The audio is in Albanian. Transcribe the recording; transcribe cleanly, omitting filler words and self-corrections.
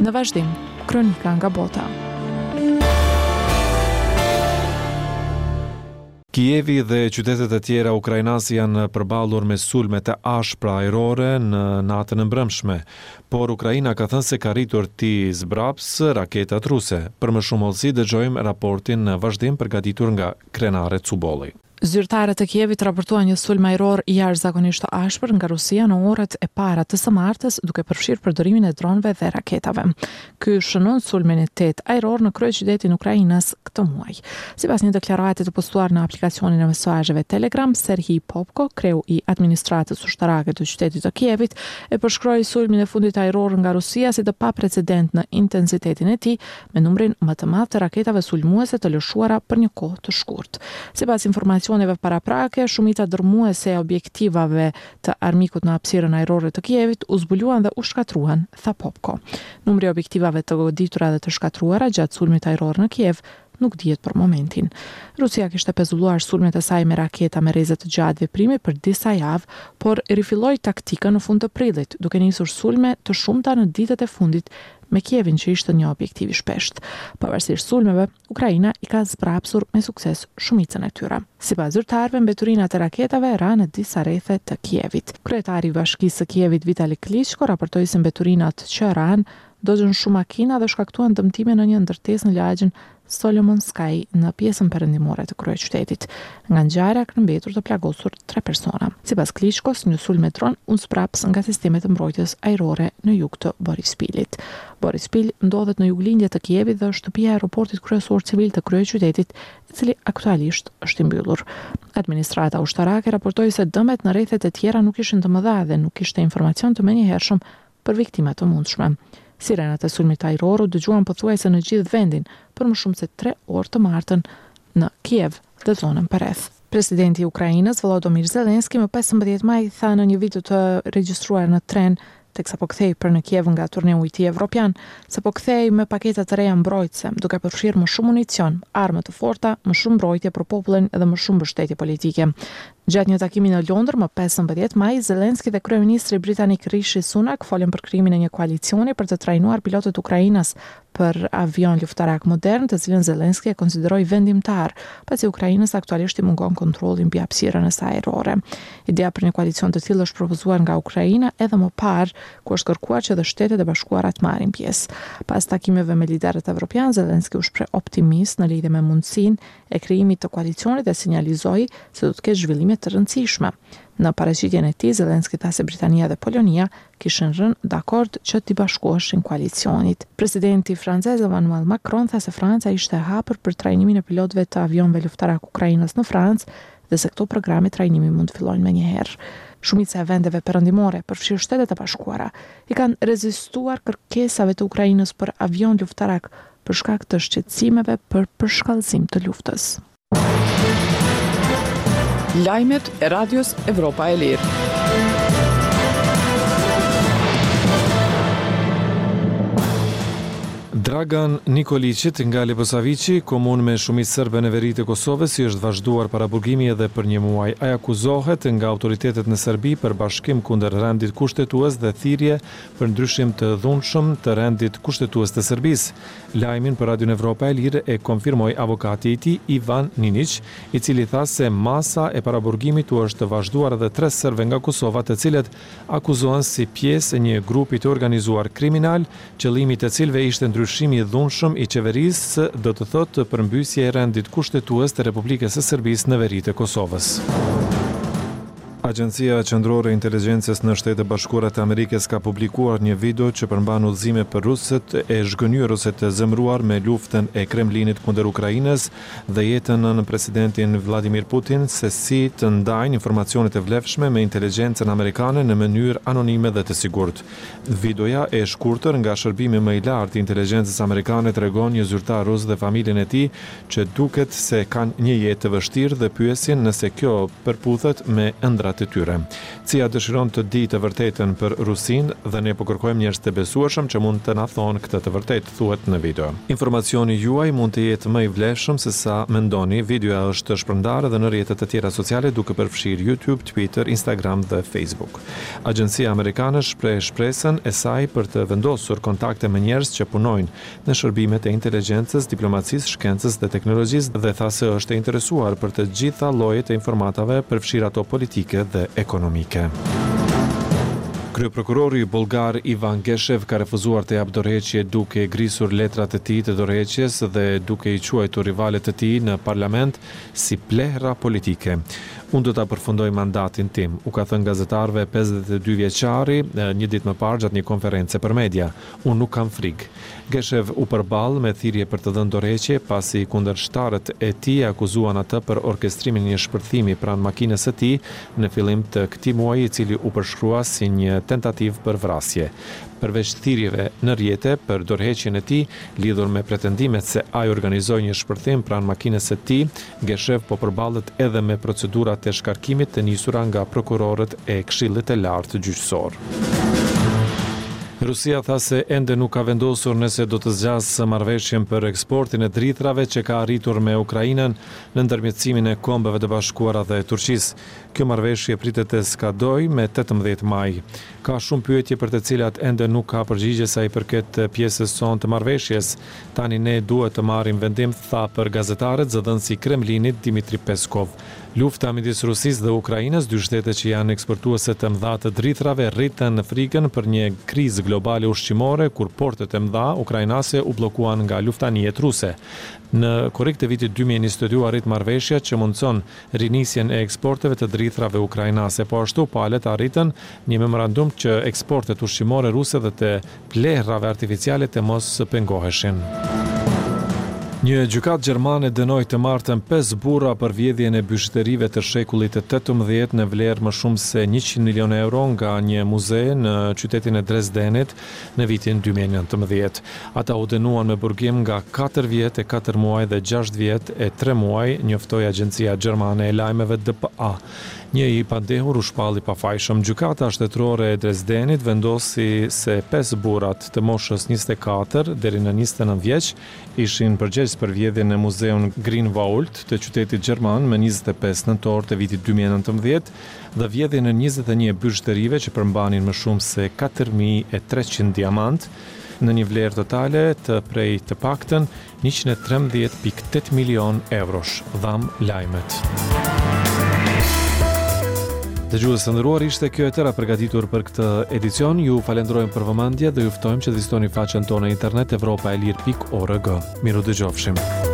Në vazhdim, kronika nga bota. Kijevi dhe qytetet e tjera ukrainase janë përballur me sulme të ashpra ajrore në natën e mbrëmshme, por Ukraina ka thënë se ka arritur t'i zbrapsë raketat ruse. Për më shumë hollësi dëgjojmë raportin në vazhdim përgatitur nga Krenare Cubolli. Zyrtarët e Kijevit raportuan një sulm ajror jashtëzakonisht ashpër nga Rusia në orët e para të së martës, duke përfshirë përdorimin e dronëve dhe raketave. Ky shënon sulmin e 8 ajror në kryeqytetin e Ukrainës këtë muaj. Sipas një deklarate të postuar në aplikacionin e mesazheve Telegram, Serhij Popko, kreu i administratës ushtarake të qytetit të Kijevit, e përshkroi sulmin e fundit ajror nga Rusia si të paprecedent në intensitetin e tij, me numrin më të madh të raketave sulmuese të lëshuara për një kohë të shkurtë. Sipas informacioneve paraprake, shumica dërmuese e objektivave të armikut në hapësirën ajrore të Kijevit u zbuluan dhe u shkatruan, tha Popko. Numri i objektivave të goditura dhe të shkatruara gjatë sulmit ajror në Kijev nuk dihet për momentin. Rusia kishte pezulluar sulmet e saj me raketa me rrezë të gjatë veprimi për disa javë, por rifilloi taktikën në fund të prillit, duke nisur sulme të shumta në ditët e fundit me Kijevin që ishte një objektiv i shpeshtë. Pavarësisht sulmeve, Ukraina i ka zbrapsur me sukses shumicën e tyre. Sipas zyrtarëve, mbeturinat e raketave ranë në disa rrethe të Kijevit. Kryetari i Bashkisë së Kijevit Vitali Klitschko raportoi se mbeturinat që ranë dozën shumë makina dhe shkaktuan dëmtime në një ndërtesë në lagjen Solomonskaj në pjesën perëndimore të kryeqytetit. Nga ngjarja kanë mbetur të plagosur 3 persona. Sipas Klitschkos, një sulm me dron u zbraps nga sistemet e mbrojtjes ajrore në jug të Borispilit. Borispil ndodhet në juglindje të Kijevit dhe është shtëpia e aeroportit kryesor civil të kryeqytetit, i cili aktualisht është i mbyllur. Administrata ushtarake raportoi se dëmet në rrethet e tjera nuk ishin të mëdha dhe nuk kishte informacion të menjëhershëm për viktima të mundshme. Sirenat e sulmit ajror u dëgjuan pothuajse në gjithë vendin për më shumë se 3 orë të martën në Kijev dhe zonën përreth. Presidenti i Ukrainës Volodymyr Zelensky më 15 maj tha në një video të regjistruar në tren teksa po kthej për në Kijev nga turneu i tij evropian, se po kthej me paketa të reja mbrojtëse, duke përfshirë më shumë municion, armë të forta, më shumë mbrojtje për popullin dhe më shumë mbështetje politike. Gjatë një takimi në Londër më 15 maj, Zelensky dhe kryeministri britanik Rishi Sunak folën për krijimin e një koalicioni për të trajnuar pilotët ukrainas për avion luftarak modern, të cilën Zelensky e konsideroi vendimtar, pasi Ukrainës aktualisht i mungon kontrolli mbi hapësirën e saj ajrore. Ideja për një koalicion të tillë është propozuar nga Ukraina edhe më parë, ku është kërkuar që dhe Shtetet e Bashkuara të marrin pjesë. Pas takimeve me liderët evropian, Zelensky u shpreh optimist në lidhje me mundësinë e krijimit të koalicionit dhe sinjalizoi se do të ketë zhvillime të rëndësishme. Në paraqitjen e tij, Zelensky tha se Britania dhe Polonia kishin rënë dakord që t'i bashkoheshin koalicionit. Presidenti francez Emmanuel Macron tha se Franca ishte e hapur për trajnimin e pilotëve të avionëve luftarak Ukrainës në Francë dhe se këto programe trajnimi mund të fillojnë menjëherë. Shumica e vendeve perëndimore, përfshirë Shtetet e Bashkuara, i kanë rezistuar kërkesave të Ukrainës për avion luftarak për shkak të shqetësimeve për përshkallëzim të luftës. Lajmet e Radios Evropa e Lirë. Dragan Nikolićit nga Leposaviqi, komunë me shumicë serbe në veri të Kosovës, si është vazhduar paraburgimi edhe për një muaj. Ai akuzohet nga autoritetet në Serbi për bashkim kundër rendit kushtetues dhe thirrje për ndryshim të dhunshëm të rendit kushtetues të Serbisë. Lajmin për Radion Evropa e Lirë e konfirmoi avokati i tij Ivan Ninić, i cili tha se masa e paraburgimit u është vazhduar edhe 3 serbe nga Kosova, të cilët akuzohen si pjesë e një grupi të organizuar kriminal, qëllimi i të cilëve ishte ndryshimi i dhunshëm i qeverisë, do të thotë përmbysje e rendit kushtetues të Republikës së Serbisë në veri të Kosovës. Agjencia Qendrore e Inteligjencës në Shtetet Bashkuara të Amerikës ka publikuar një video që përmban udhëzime për rusët e zhgënjyruese të zemëruar me luftën e Kremlinit kundër Ukrainës dhe jetën në presidentin Vladimir Putin se si të ndajnë informacionet e vlefshme me inteligjencën amerikane në mënyrë anonime dhe të sigurt. Videoja e shkurtër nga shërbimi më i lartë i inteligjencës amerikane tregon një zyrtar rus dhe familjen e tij që duket se kanë një jetë të vështirë dhe pyesin nëse kjo përputhet me ëndrat të tyre. CIA dëshiron të di të vërtetën për Rusinë dhe ne po kërkojmë njerëz të besueshëm që mund të na thonë këtë të vërtetë, thuhet në video. Informacioni juaj mund të jetë më i vlefshëm se sa mendoni. Videoja është shpërndarë edhe në rrjetet e tjera sociale duke përfshirë YouTube, Twitter, Instagram dhe Facebook. Agjencia amerikane shpreh shpresën e saj për të vendosur kontakte me njerëz që punojnë në shërbimet e inteligjencës, diplomacisë, shkencës dhe teknologjisë dhe tha se është e interesuar për të gjitha llojet e informatave, përfshirë ato politike dhe ekonomike. Kryeprokurori bulgar Ivan Geshev ka refuzuar të japë dorëheqje duke grisur letrat e tij të dorëheqjes dhe duke i quajtur rivalet e tij në parlament si plehra politike. Unë do ta përfundoj mandatin tim, u ka thënë gazetarëve 52 vjeçari një ditë më parë gjatë një konference për media. Unë nuk kam frikë. Geshev u përball me thirrje për të dhënë dorëheqje pasi kundërshtarët e tij akuzuan atë për orkestrimin e një shpërthimi pranë makinës së tij në fillim të këtij muaji, i cili u përshkrua si një tentativë për vrasje. Përveç thirrjeve në rrjete për dorëheqjen e tij lidhur me pretendimet se ai organizoi një shpërthim pranë makinës së tij, Geshev po përballet edhe me procedurat e shkarkimit të nisura nga prokurorët e Këshillit të Lartë Gjyqësor. Rusia tha se ende nuk ka vendosur nëse do të zgjasë marrëveshjen për eksportin e drithrave që ka arritur me Ukrainën në ndërmjetësimin e Kombeve të Bashkuara dhe Turqisë. Kjo marrëveshje pritet të skadojë me 18 maj. Ka shumë pyetje për të cilat ende nuk ka përgjigje sa i përket pjesës sonë të marrëveshjes. Tani ne duhet të marrim vendim, tha për gazetarët zëdhënësi i Kremlinit Dmitri Peskov. Lufta midis Rusisë dhe Ukrainës, dy shtete që janë eksportuese të mëdha të drithrave, rritën në frikën për një krizë globale ushqimore kur portet e mëdha ukrainase u bllokuan nga luftanijet ruse. Në korrik të vitit 2022 arrit marrëveshja që mundson rinisjen e eksporteve të drithrave ukrainase, po ashtu palët arritën një memorandum që eksportet ushqimore ruse dhe të plehrave artificiale të mos pengoheshin. Një gjykatë gjermane dënoi të martën 5 burra për vjedhjen e bijuterive të shekullit të 18 në vlerë më shumë se 100 milion euro nga një muze në qytetin e Dresdenit në vitin 2019. Ata u dënuan me burgim nga 4 vjet e 4 muaj dhe 6 vjet e 3 muaj, njoftoi agjencia gjermane e lajmeve DPA. Një i pandehur u shpalli pafajshëm. Gjykata shtetërore e Dresdenit vendosi se 5 burrat të moshës 24 deri në 29 vjeç ishin përgjegjës për vjedhjen në muzeun Greenwald të qytetit gjerman më 25 nëntor të vitit 2019 dhe vjedhjen në 21 bijuterive që përmbanin më shumë se 4300 diamant në një vlerë totale të prej të paktën 113.8 milion eurosh, dham lajmet. Dëgjues të nderuar, ishte kjo e tëra përgatitur për këtë edicion. Ju falenderojmë për vëmendje dhe ju ftojmë që të vizitoni faqen tonë në internet evropaelir.org. Miru dëgjofshim.